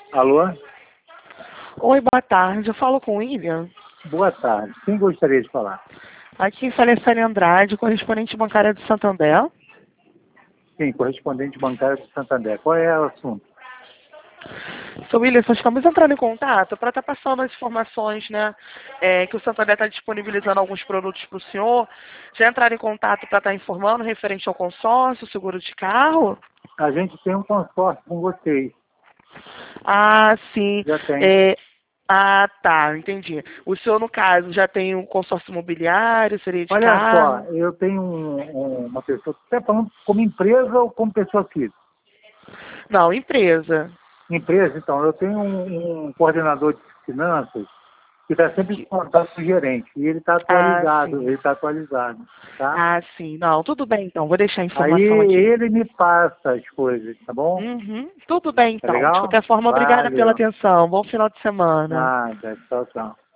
Alô? Oi, boa tarde. Eu falo com o William. Boa tarde. Quem gostaria de falar? Aqui fala a Sânia Andrade, correspondente bancária do Santander. Sim, correspondente bancário do Santander. Qual é o assunto? Sou William, nós estamos entrando em contato para estar passando as informações, né? Que o Santander está disponibilizando alguns produtos para o senhor. Já entraram em contato para estar informando referente ao consórcio, seguro de carro? A gente tem um consórcio com vocês. Ah, sim. Já tem. Tá, entendi. O senhor, no caso, já tem um consórcio imobiliário, seria de Olha só, carro? eu tenho uma pessoa, você está falando como empresa ou como pessoa física? Não, empresa. Empresa, então, eu tenho um coordenador de finanças que está sempre em contato com o gerente. E ele está atualizado, Sim. tá? Sim. Não, tudo bem então. Vou deixar a Aí informação aqui. ele me passa as coisas, tá bom? Uhum. Tudo bem Tá então. De legal? qualquer forma, obrigada pela Valeu. atenção. Bom final de semana. Nada, tchau, tchau.